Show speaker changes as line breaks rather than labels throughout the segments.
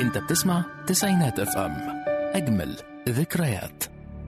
انت بتسمع تسعينات اف ام، اجمل ذكريات.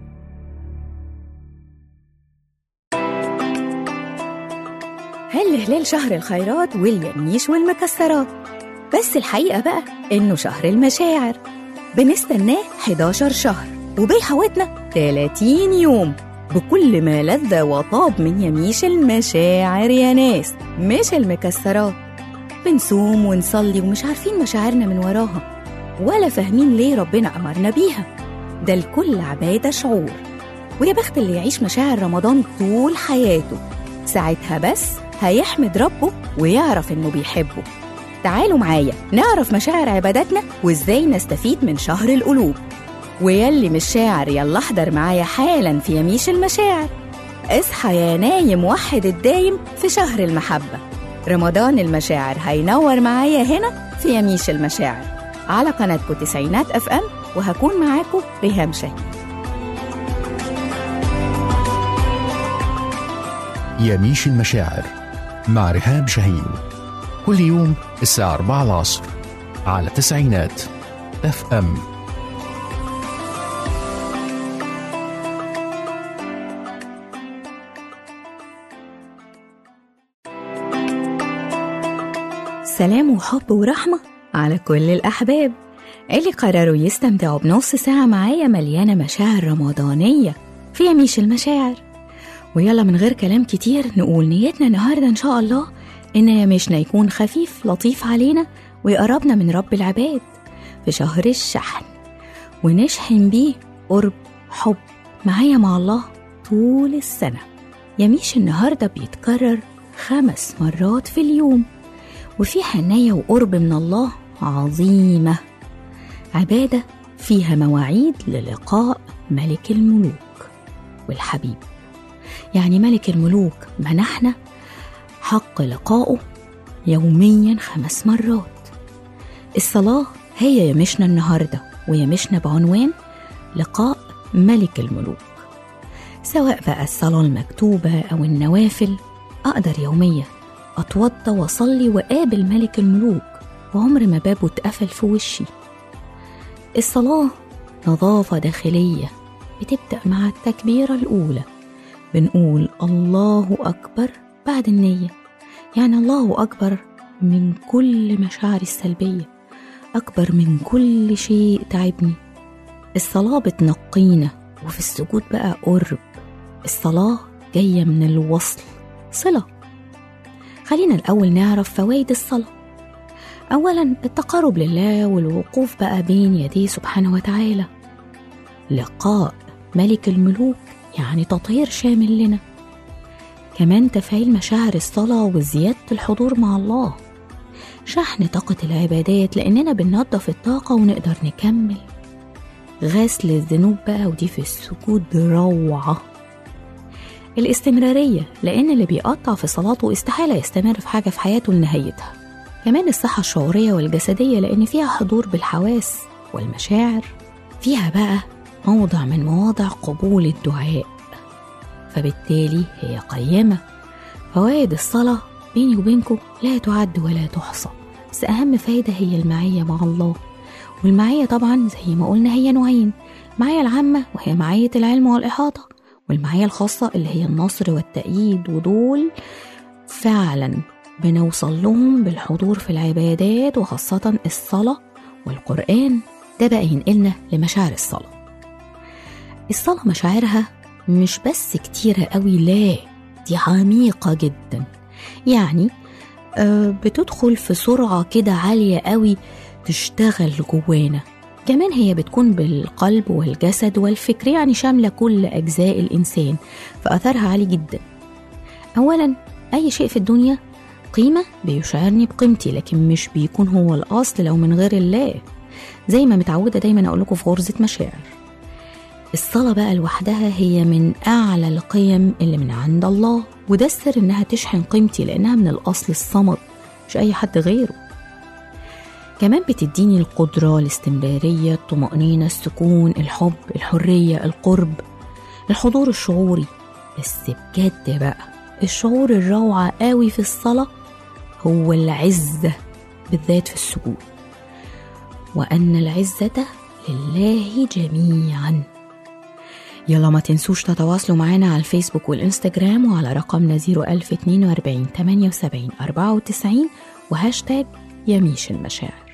هلال شهر الخيرات واليميش والمكسرات، بس الحقيقة بقى إنه شهر المشاعر. بنستناه 11 شهر وبيحوطنا 30 يوم بكل ما لذ وطاب من يميش المشاعر يا ناس، مش المكسرات. بنصوم ونصلي ومش عارفين مشاعرنا من وراها، ولا فاهمين ليه ربنا أمرنا بيها. ده الكل عبادة شعور، ويا بخت اللي يعيش مشاعر رمضان طول حياته، ساعتها بس هيحمد ربه ويعرف إنه بيحبه. تعالوا معايا نعرف مشاعر عباداتنا وإزاي نستفيد من شهر القلوب. ويلي مش شاعر يلا احضر معايا حالا في يميش المشاعر. اصحى يا نايم وحد الدايم في شهر المحبة. رمضان المشاعر هينور معايا هنا في يميش المشاعر على قناتكم تسعينات اف ام، وهكون معاكم ريهام شاهين.
يميش المشاعر مع ريهام شاهين كل يوم الساعة 4 العصر على تسعينات اف ام.
سلام وحب ورحمة على كل الأحباب اللي قرروا يستمتعوا بنص ساعة معايا مليانة مشاعر رمضانية في يميش المشاعر. ويلا من غير كلام كتير نقول نيتنا النهاردة إن شاء الله إن يميشنا يكون خفيف لطيف علينا ويقربنا من رب العباد في شهر الشحن، ونشحن بيه قرب حب معايا مع الله طول السنة. يميش النهاردة بيتكرر 5 مرات في اليوم، وفي حناية وقرب من الله عظيمة. عبادة فيها مواعيد للقاء ملك الملوك والحبيب، يعني ملك الملوك منحنا حق لقائه يوميا 5 مرات. الصلاة هي يمشنا النهاردة، ويمشنا بعنوان لقاء ملك الملوك. سواء بقى الصلاة المكتوبة أو النوافل، أقدر يوميا أتوضى وأصلي وقابل ملك الملوك وعمر ما بابه اتقفل في وشي. الصلاة نظافة داخلية بتبدأ مع التكبيرة الأولى، بنقول الله أكبر بعد النية، يعني الله أكبر من كل مشاعر السلبية، أكبر من كل شيء تعبني. الصلاة بتنقينا، وفي السجود بقى قرب. الصلاة جاية من الوصل، صلة. خلينا الأول نعرف فوائد الصلاة. أولا التقرب لله والوقوف بقى بين يديه سبحانه وتعالى. لقاء ملك الملوك يعني تطهير شامل لنا. كمان تفعيل مشاعر الصلاة وزيادة الحضور مع الله، شحن طاقة العبادات لأننا بننظف الطاقة ونقدر نكمل. غسل الذنوب بقى، ودي في السجود روعة. الاستمرارية، لأن اللي بيقطع في صلاته استحالة يستمر في حاجة في حياته لنهايتها. كمان الصحة الشعورية والجسدية، لأن فيها حضور بالحواس والمشاعر. فيها بقى موضع من مواضع قبول الدعاء، فبالتالي هي قيمة. فوائد الصلاة بيني وبينكم لا تعد ولا تحصى، بس أهم فايدة هي المعية مع الله. والمعية طبعا زي ما قلنا هي نوعين: المعية العامة وهي معية العلم والإحاطة، والمعية الخاصة اللي هي النصر والتأييد. ودول فعلا بنوصل لهم بالحضور في العبادات، وخاصة الصلاة والقرآن. ده بقى ينقلنا لمشاعر الصلاة. الصلاة مشاعرها مش بس كتيرة قوي، لا دي عميقة جدا، يعني بتدخل في سرعة كده عالية قوي تشتغل جوانا. كمان هي بتكون بالقلب والجسد والفكر، يعني شاملة كل أجزاء الإنسان، فأثرها عالي جدا. أولا أي شيء في الدنيا قيمة بيشعرني بقيمتي، لكن مش بيكون هو الأصل لو من غير الله، زي ما متعودة دايما أقول لكم في غرزة مشاعر. الصلاة بقى لوحدها هي من أعلى القيم اللي من عند الله، وده السر إنها تشحن قيمتي، لأنها من الأصل الصمد مش أي حد غيره. كمان بتديني القدرة، الاستمرارية، الطمأنينة، السكون، الحب، الحرية، القرب، الحضور الشعوري. بس بجد بقى الشعور الروعة قوي في الصلاة هو العزة، بالذات في السجود. وأن العزة لله جميعا. يلا ما تنسوش تتواصلوا معنا على الفيسبوك والإنستجرام وعلى رقمنا 01042 78 94 وهاشتاج يميش المشاعر.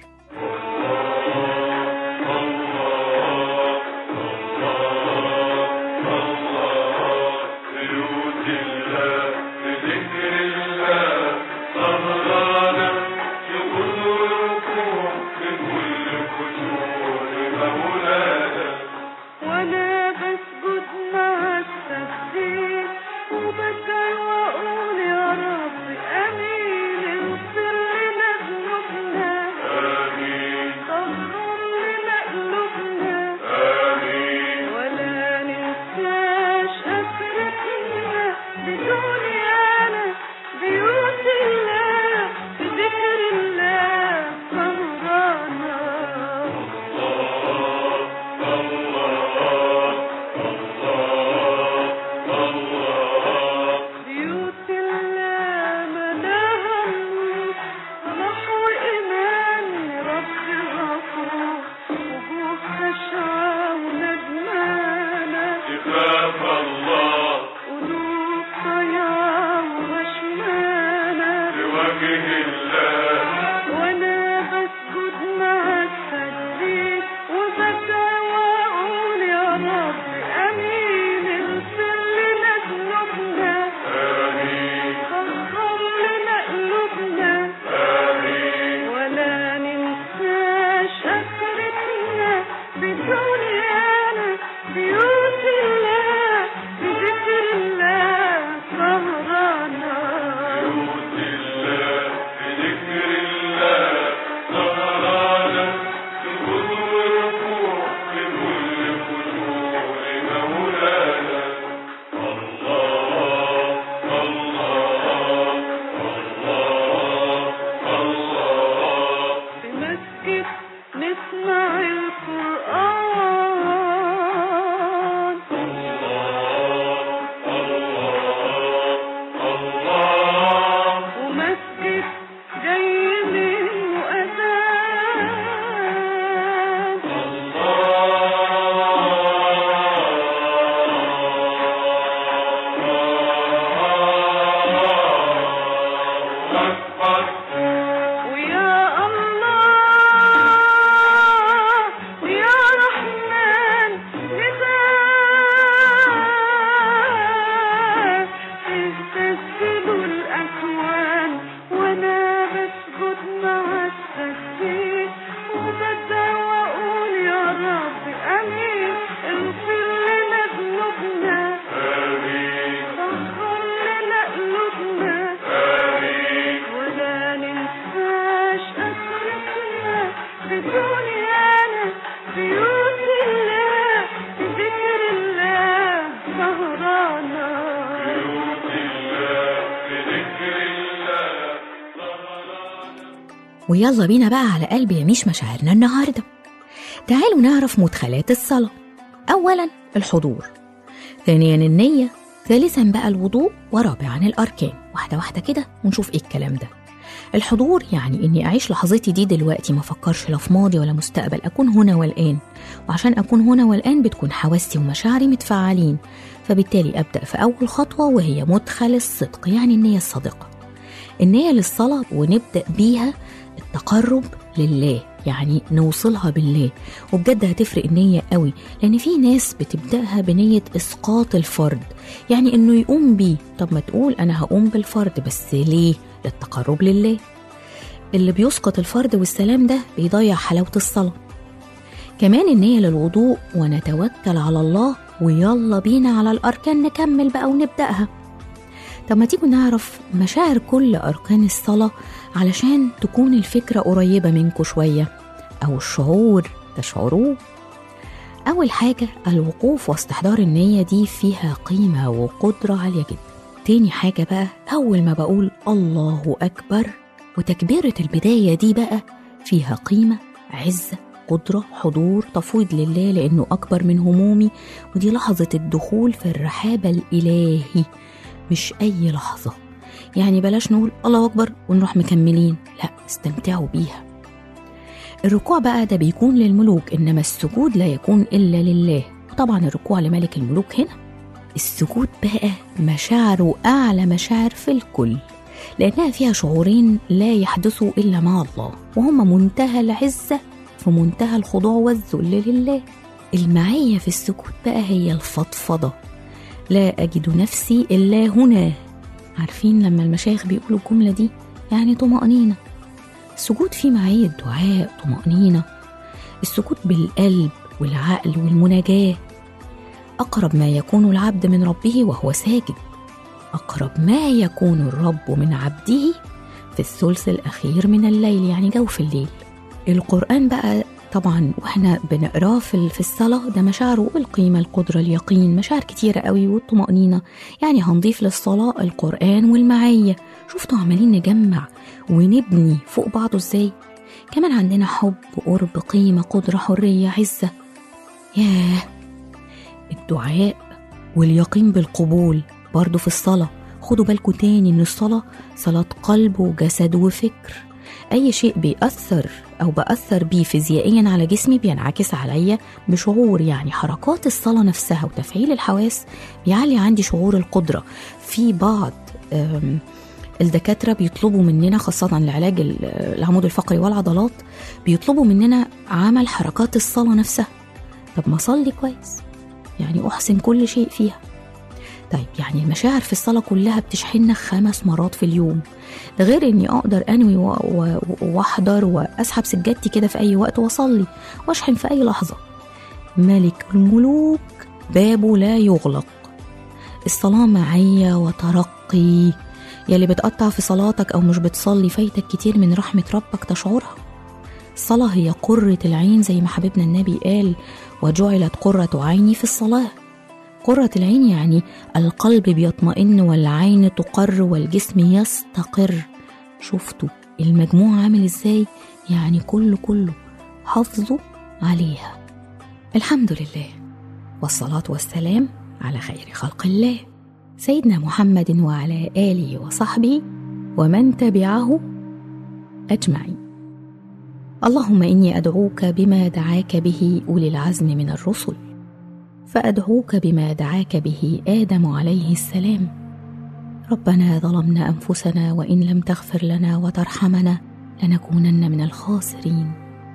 ويلا بينا بقى على قلب يميش مشاعرنا النهاردة. تعالوا نعرف مدخلات الصلاة. أولا الحضور، ثانيا النية، ثالثا بقى الوضوء، ورابعا الأركان. واحدة واحدة كده ونشوف إيه الكلام ده. الحضور يعني إني أعيش لحظتي دي دلوقتي، ما أفكرش لا في ماضي ولا مستقبل، أكون هنا والآن. وعشان أكون هنا والآن بتكون حواسي ومشاعري متفاعلين، فبالتالي أبدأ في أول خطوة وهي مدخل الصدق، يعني النية الصادقة. النية للصلاة ونبدأ بيها التقرب لله، يعني نوصلها بالله. وبجد هتفرق النية قوي، لأن في ناس بتبدأها بنية إسقاط الفرد، يعني إنه يقوم بيه. طب ما تقول أنا هقوم بالفرد، بس ليه؟ للتقرب لله. اللي بيسقط الفرد والسلام ده بيضيع حلاوة الصلاة. كمان النية للوضوء ونتوكل على الله، ويلا بينا على الأركان نكمل بقى ونبدأها. طب ما تيجوا نعرف مشاعر كل أركان الصلاة علشان تكون الفكرة قريبة منكم شوية، أو الشعور تشعروه. أول حاجة الوقوف واستحضار النية دي فيها قيمة وقدرة عالية جدا. تاني حاجة بقى أول ما بقول الله أكبر، وتكبيرة البداية دي بقى فيها قيمة، عزة، قدرة، حضور، تفويض لله لأنه أكبر من همومي. ودي لحظة الدخول في الرحاب الإلهي، مش أي لحظة. يعني بلاش نقول الله أكبر ونروح مكملين، لا، استمتعوا بيها. الركوع بقى ده بيكون للملوك، إنما السجود لا يكون إلا لله. وطبعا الركوع لملك الملوك هنا. السجود بقى مشاعره أعلى مشاعر في الكل، لأنها فيها شعورين لا يحدثوا إلا مع الله، وهم منتهى العزة في منتهى الخضوع والذل لله. المعية في السجود بقى هي الفضفضة، لا أجد نفسي إلا هنا. عارفين لما المشايخ بيقولوا الجملة دي يعني طمأنينة. السجود فيه معية دعاء، طمأنينة. السجود بالقلب والعقل والمناجاة. أقرب ما يكون العبد من ربه وهو ساجد. أقرب ما يكون الرب من عبده في الثلث الأخير من الليل، يعني جوف الليل. القرآن بقى طبعا واحنا بنقراه في الصلاة ده مشاعره القيمة، القدرة، اليقين، مشاعر كتيرة قوي، والطمأنينة. يعني هنضيف للصلاة القرآن والمعية. شفتوا عمالين نجمع ونبني فوق بعضه ازاي. كمان عندنا حب، قرب، قيمة، قدرة، حرية، عزة. ياه، الدعاء واليقين بالقبول برضو في الصلاة. خدوا بالكم تاني ان الصلاة صلاة قلب وجسد وفكر. اي شيء بيأثر او بأثر بيه فيزيائيا على جسمي بينعكس عليا بشعور. يعني حركات الصلاة نفسها وتفعيل الحواس بيعلي عندي شعور القدرة. في بعض الدكاترة بيطلبوا مننا خاصة لعلاج العمود الفقري والعضلات، بيطلبوا مننا عمل حركات الصلاة نفسها. طب ما صلي كويس، يعني أحسن كل شيء فيها. طيب يعني المشاعر في الصلاة كلها بتشحننا 5 مرات في اليوم. ده غير اني اقدر انوي واحضر واسحب سجادتي كده في اي وقت واصلي واشحن في اي لحظة. ملك الملوك بابه لا يغلق. الصلاة معية وترقي. يلي بتقطع في صلاتك او مش بتصلي فايتك كتير من رحمة ربك تشعرها. الصلاة هي قرة العين زي ما حبيبنا النبي قال: وجعلت قرة عيني في الصلاة. قرة العين يعني القلب بيطمئن والعين تقر والجسم يستقر. شفتوا المجموع عامل ازاي؟ يعني كله حافظوا عليها. الحمد لله، والصلاة والسلام على خير خلق الله سيدنا محمد وعلى آله وصحبه ومن تبعه أجمعين. اللهم إني أدعوك بما دعاك به أولي العزم من الرسل، فأدعوك بما دعاك به آدم عليه السلام. ربنا ظلمنا أنفسنا وإن لم تغفر لنا وترحمنا لنكونن من الخاسرين.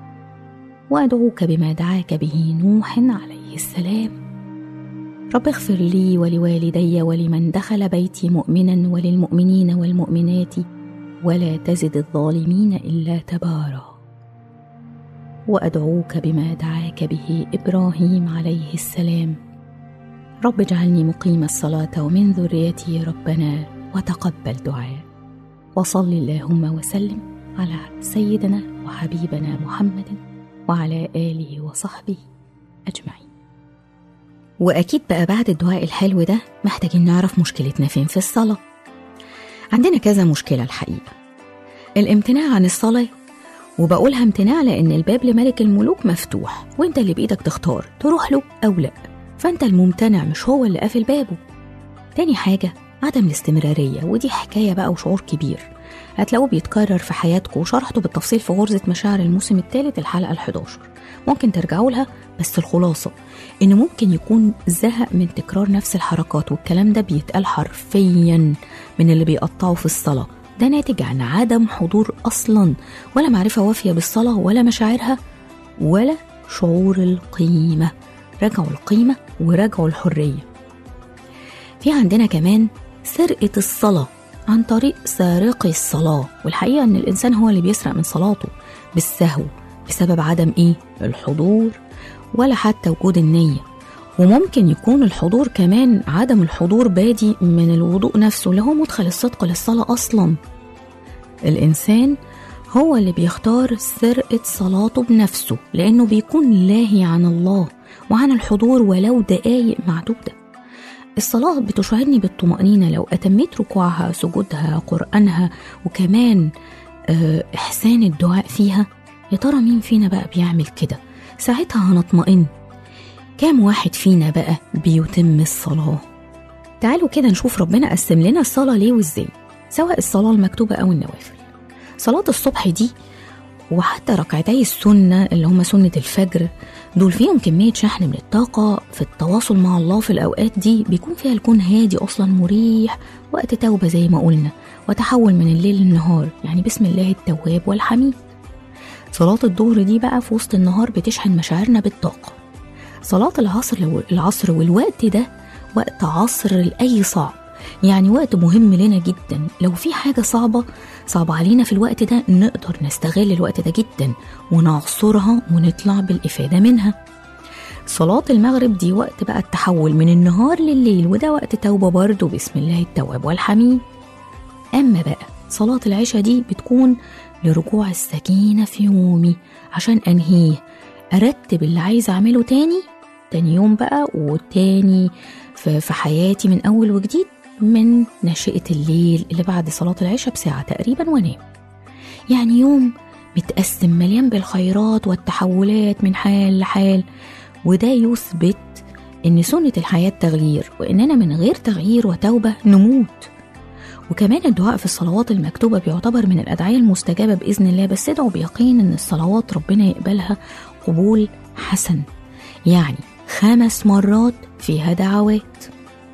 وأدعوك بما دعاك به نوح عليه السلام. رب اغفر لي ولوالدي ولمن دخل بيتي مؤمنا وللمؤمنين والمؤمنات ولا تزد الظالمين إلا تبارا. وأدعوك بما دعاك به إبراهيم عليه السلام. رب اجعلني مقيم الصلاة ومن ذريتي ربنا وتقبل دعاء. وصل اللهم وسلم على سيدنا وحبيبنا محمد وعلى آله وصحبه أجمعين. وأكيد بقى بعد الدعاء الحلو ده محتاجين نعرف مشكلتنا فين في الصلاة. عندنا كذا مشكلة الحقيقة. الامتناع عن الصلاة، وبقولها امتناع لأن الباب لملك الملوك مفتوح وانت اللي بإيدك تختار تروح له أو لا، فانت الممتنع مش هو اللي قافل بابه. تاني حاجة عدم الاستمرارية، ودي حكاية بقى وشعور كبير هتلاقوه بيتكرر في حياتكم، وشرحته بالتفصيل في غرزة مشاعر الموسم الثالث الحلقة 11، ممكن ترجعوا لها. بس الخلاصة إن ممكن يكون زهق من تكرار نفس الحركات، والكلام ده بيتقال حرفيا من اللي بيقطعوا في الصلاة. ده ناتج عن عدم حضور أصلا، ولا معرفة وافية بالصلاة ولا مشاعرها ولا شعور القيمة. رجعوا القيمة ورجعوا الحرية. في عندنا كمان سرقة الصلاة عن طريق سارقي الصلاة، والحقيقة أن الإنسان هو اللي بيسرق من صلاته بالسهو بسبب عدم الحضور ولا حتى وجود النية. وممكن يكون الحضور كمان عدم الحضور بادي من الوضوء نفسه اللي هو مدخل الصدق للصلاة أصلا. الإنسان هو اللي بيختار سرقة صلاته بنفسه، لأنه بيكون لاهي عن الله وعن الحضور ولو دقايق معدودة. الصلاة بتشعرني بالطمأنينة لو أتميت ركوعها، سجودها، قرآنها، وكمان إحسان الدعاء فيها. يا ترى مين فينا بقى بيعمل كده؟ ساعتها هنطمئن. كام واحد فينا بقى بيتم الصلاة؟ تعالوا كده نشوف ربنا قسم لنا الصلاة ليه وإزاي، سواء الصلاة المكتوبة أو النوافل. صلاة الصبح دي وحتى ركعتي السنة اللي هم سنة الفجر دول فيهم كمية شحن من الطاقة في التواصل مع الله. في الأوقات دي بيكون فيها الكون هادي أصلا مريح، وقت توبة زي ما قلنا، وتحول من الليل للنهار، يعني بسم الله التواب والحميد. صلاة الظهر دي بقى في وسط النهار بتشحن مشاعرنا بالطاقة. صلاة العصر والوقت ده وقت عصر لأي صعب، يعني وقت مهم لنا جدا. لو في حاجة صعبة علينا في الوقت ده نقدر نستغل الوقت ده جدا ونعصرها ونطلع بالإفادة منها. صلاة المغرب دي وقت بقى التحول من النهار لليل، وده وقت توبة برضه، بسم الله التواب والحميد. أما بقى صلاة العشاء دي بتكون لرجوع السكينة في يومي، عشان أنهيه أرتب اللي عايز أعمله تاني يوم بقى، وتاني في حياتي من أول وجديد، من نشأة الليل اللي بعد صلاة العشاء بساعة تقريبا وانام. يعني يوم متقسم مليان بالخيرات والتحولات من حال لحال، وده يثبت إن سنة الحياة تغيير، وإننا من غير تغيير وتوبة نموت. وكمان الدعاء في الصلوات المكتوبة بيعتبر من الأدعية المستجابة بإذن الله، بس ادعوا بيقين إن الصلوات ربنا يقبلها قبول حسن، يعني 5 مرات فيها دعوات.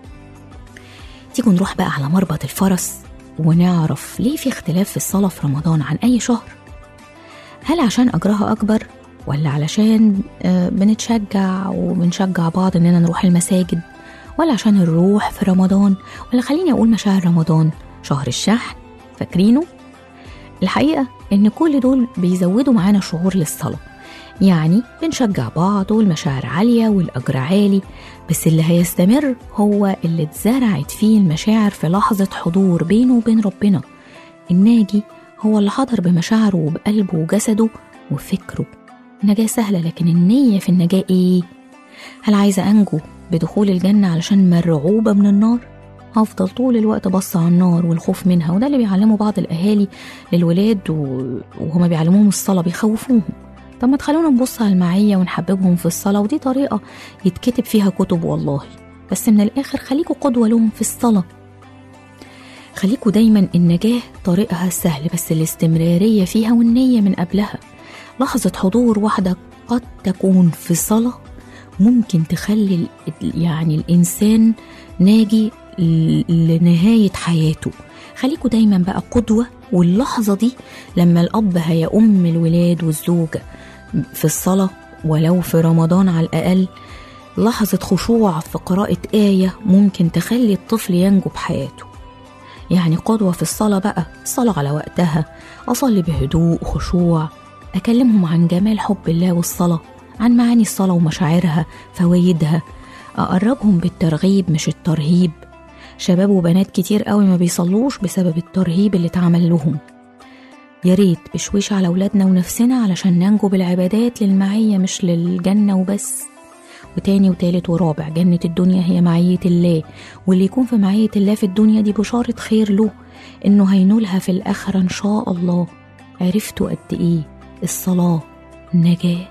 تيجوا نروح بقى على مربط الفرس ونعرف ليه في اختلاف في الصلاة في رمضان عن أي شهر. هل عشان أجرها أكبر، ولا علشان بنتشجع وبنشجع بعض إننا نروح المساجد، ولا عشان الروح في رمضان، ولا خليني أقول مشاعر رمضان شهر الشحن فاكرينه؟ الحقيقة إن كل دول بيزودوا معانا شعور للصلاة، يعني بنشجع بعض والمشاعر عالية والأجر عالي، بس اللي هيستمر هو اللي اتزرعت فيه المشاعر في لحظة حضور بينه وبين ربنا. الناجي هو اللي حضر بمشاعره وبقلبه وجسده وفكره. النجاة سهلة، لكن النية في النجاة إيه؟ هل عايزة أنجو بدخول الجنة علشان مرعوبة من النار؟ هفضل طول الوقت بص على النار والخوف منها، وده اللي بيعلمه بعض الأهالي للولاد وهما بيعلموهم الصلاة، بيخوفوهم. طب ما تخلونا نبص على المعية ونحببهم في الصلاة، ودي طريقة يتكتب فيها كتب والله، بس من الآخر خليكوا قدوة لهم في الصلاة. خليكوا دايما النجاة طريقها سهل، بس الاستمرارية فيها والنية من قبلها. لحظة حضور واحدة قد تكون في صلاة ممكن تخلي يعني الإنسان ناجي لنهاية حياته. خليكوا دايما بقى قدوة، واللحظة دي لما الأب هيأم الولاد والزوجة في الصلاة ولو في رمضان على الأقل، لحظة خشوع في قراءة آية ممكن تخلي الطفل ينجو بحياته. يعني قدوة في الصلاة بقى، الصلاة على وقتها، أصلي بهدوء خشوع، أكلمهم عن جمال حب الله والصلاة، عن معاني الصلاة ومشاعرها فوائدها، أقربهم بالترغيب مش الترهيب. شباب وبنات كتير قوي ما بيصلوش بسبب الترهيب اللي اتعمل لهم. يا ريت بشويش على أولادنا ونفسنا علشان ننجو بالعبادات للمعية مش للجنة وبس. وتاني وتالت ورابع، جنة الدنيا هي معية الله، واللي يكون في معية الله في الدنيا دي بشارة خير له، إنه هينولها في الآخرة إن شاء الله. عرفتوا قد إيه الصلاة نجاة؟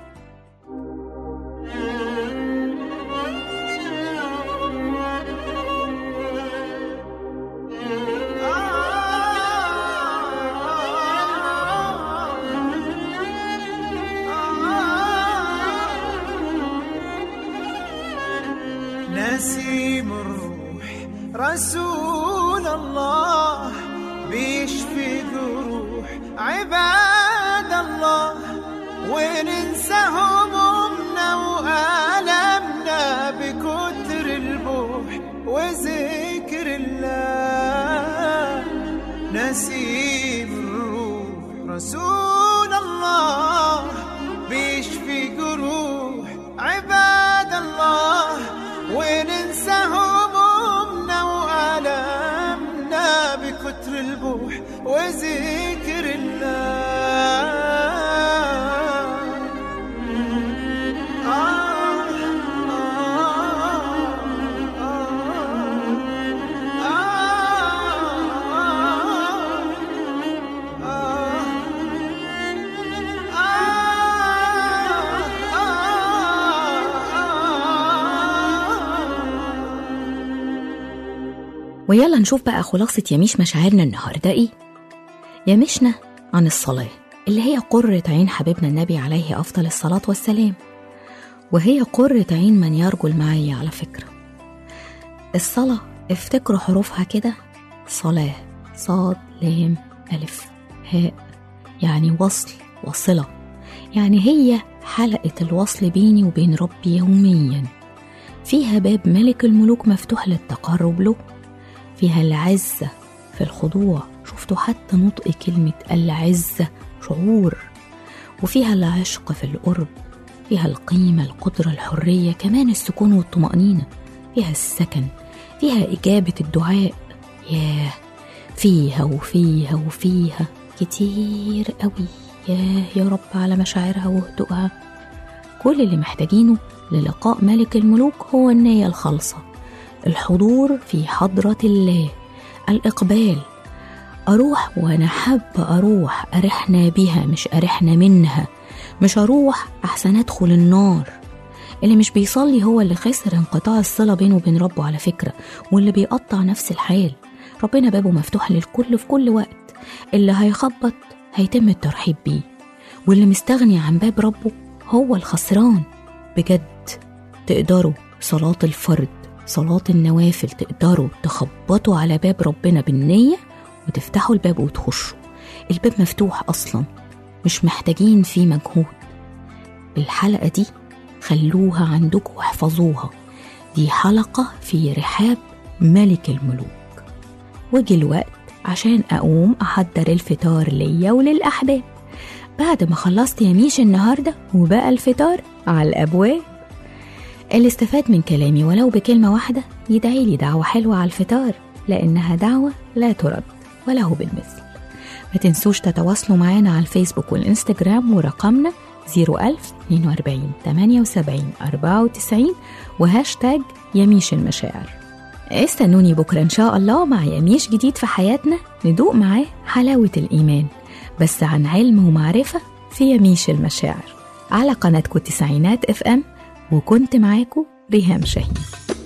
نسيم الروح رسول الله بيشفي جروح عباد الله، وننسى همومنا وآلامنا بكتر البوح وذكر الله. نسيم الروح رسول الله بيشفي جروح عباد الله، وننسى همومنا وآلامنا بكتر البوح وذكر الله.
ويلا نشوف بقى خلاصة يميش مشاعرنا النهاردة إيه؟ يمشنا عن الصلاة، اللي هي قرة عين حبيبنا النبي عليه أفضل الصلاة والسلام، وهي قرة عين من يرجو المعية. على فكرة الصلاة افتكروا حروفها كده: صلاة، صاد لام ألف هاء، يعني وصل وصلة، يعني هي حلقة الوصل بيني وبين ربي يوميا. فيها باب ملك الملوك مفتوح للتقرب له، فيها العزة في الخضوع، شفتوا حتى نطق كلمة العزة شعور، وفيها العشق في القرب، فيها القيمة، القدرة، الحرية، كمان السكون والطمأنينة، فيها السكن، فيها إجابة الدعاء. ياه، فيها وفيها وفيها كتير قوي. يا رب على مشاعرها وهدوءها. كل اللي محتاجينه للقاء ملك الملوك هو النية الخالصة، الحضور في حضرة الله، الإقبال. أروح وأنا حابة أروح، أرحنا بها مش أرحنا منها، مش أروح أحسن أدخل النار. اللي مش بيصلي هو اللي خسر انقطاع الصلة بينه وبين ربه على فكرة، واللي بيقطع نفس الحال. ربنا بابه مفتوح للكل في كل وقت، اللي هيخبط هيتم الترحيب بيه، واللي مستغني عن باب ربه هو الخسران بجد. تقدروا صلاة الفرد، صلاة النوافل، تقدروا تخبطوا على باب ربنا بالنية وتفتحوا الباب وتخشوا. الباب مفتوح أصلا، مش محتاجين فيه مجهود. الحلقة دي خلوها عندكم واحفظوها، دي حلقة في رحاب ملك الملوك. وجي الوقت عشان أقوم أحضر الفطار ليا وللأحباب. بعد ما خلصت يا ميش النهاردة وبقى الفطار على الأبواب. اللي استفاد من كلامي ولو بكلمة واحدة يدعي لي دعوة حلوة على الفطار، لأنها دعوة لا ترد وله بالمثل. ما تنسوش تتواصلوا معنا على الفيسبوك والإنستجرام، ورقمنا 01000 42 78 94 وهاشتاج يميش المشاعر. استنوني بكرة إن شاء الله مع يميش جديد في حياتنا، ندوق معاه حلاوة الإيمان، بس عن علم ومعرفة في يميش المشاعر على قناتكم 90 FM. وكنت معاكم ريهام شاهين.